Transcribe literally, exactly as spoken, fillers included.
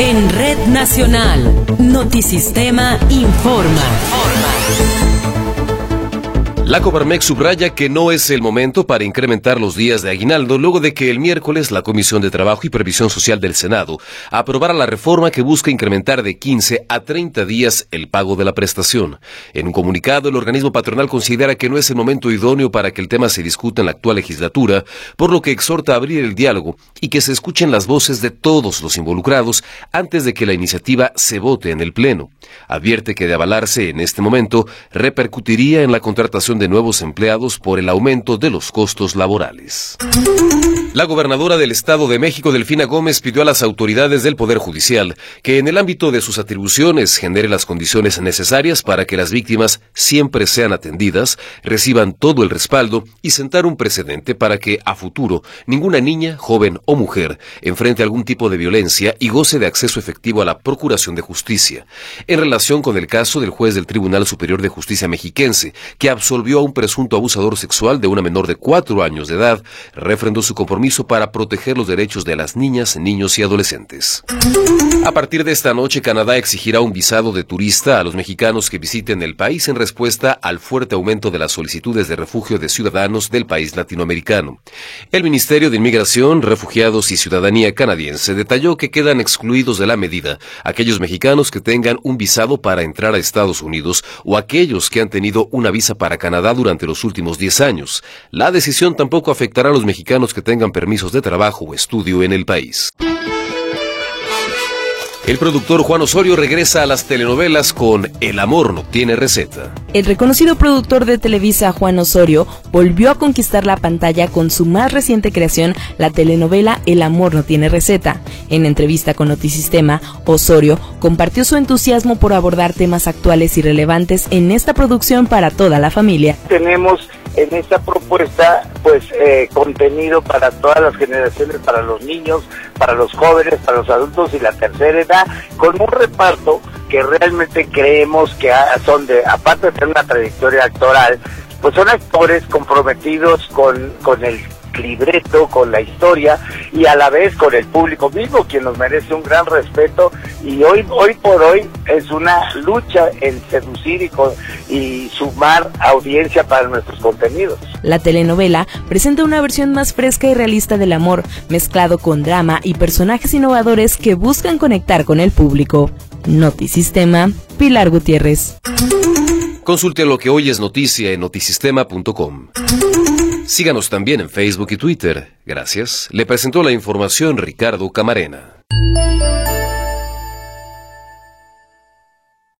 En Red Nacional, Notisistema informa. La Coparmex subraya que no es el momento para incrementar los días de aguinaldo luego de que el miércoles la Comisión de Trabajo y Previsión Social del Senado aprobara la reforma que busca incrementar de quince a treinta días el pago de la prestación. En un comunicado, el organismo patronal considera que no es el momento idóneo para que el tema se discuta en la actual legislatura, por lo que exhorta a abrir el diálogo y que se escuchen las voces de todos los involucrados antes de que la iniciativa se vote en el Pleno. Advierte que de avalarse en este momento repercutiría en la contratación de nuevos empleados por el aumento de los costos laborales. La gobernadora del Estado de México, Delfina Gómez, pidió a las autoridades del Poder Judicial que en el ámbito de sus atribuciones genere las condiciones necesarias para que las víctimas siempre sean atendidas, reciban todo el respaldo y sentar un precedente para que, a futuro, ninguna niña, joven o mujer enfrente algún tipo de violencia y goce de acceso efectivo a la Procuración de Justicia. En relación con el caso del juez del Tribunal Superior de Justicia mexiquense, que absolvió a un presunto abusador sexual de una menor de cuatro años de edad, refrendó su compromiso para proteger los derechos de las niñas, niños y adolescentes. A partir de esta noche, Canadá exigirá un visado de turista a los mexicanos que visiten el país en respuesta al fuerte aumento de las solicitudes de refugio de ciudadanos del país latinoamericano. El Ministerio de Inmigración, Refugiados y Ciudadanía canadiense detalló que quedan excluidos de la medida aquellos mexicanos que tengan un visado para entrar a Estados Unidos o aquellos que han tenido una visa para Canadá durante los últimos diez años. La decisión tampoco afectará a los mexicanos que tengan permisos de trabajo o estudio en el país. El productor Juan Osorio regresa a las telenovelas con El amor no tiene receta. El reconocido productor de Televisa, Juan Osorio, volvió a conquistar la pantalla con su más reciente creación, la telenovela El amor no tiene receta. En entrevista con Notisistema, Osorio compartió su entusiasmo por abordar temas actuales y relevantes en esta producción para toda la familia. Tenemos en esta propuesta pues eh, contenido para todas las generaciones, para los niños, para los jóvenes, para los adultos y la tercera edad, con un reparto que realmente creemos que son de, aparte de tener una trayectoria actoral, pues son actores comprometidos con, con el libreto, con la historia y a la vez con el público mismo, quien nos merece un gran respeto, y hoy hoy por hoy es una lucha en seducir y, con, y sumar audiencia para nuestros contenidos. La telenovela presenta una versión más fresca y realista del amor, mezclado con drama y personajes innovadores que buscan conectar con el público. Notisistema, Pilar Gutiérrez. Consulte lo que hoy es noticia en notisistema punto com. Síganos también en Facebook y Twitter. Gracias. Le presentó la información Ricardo Camarena.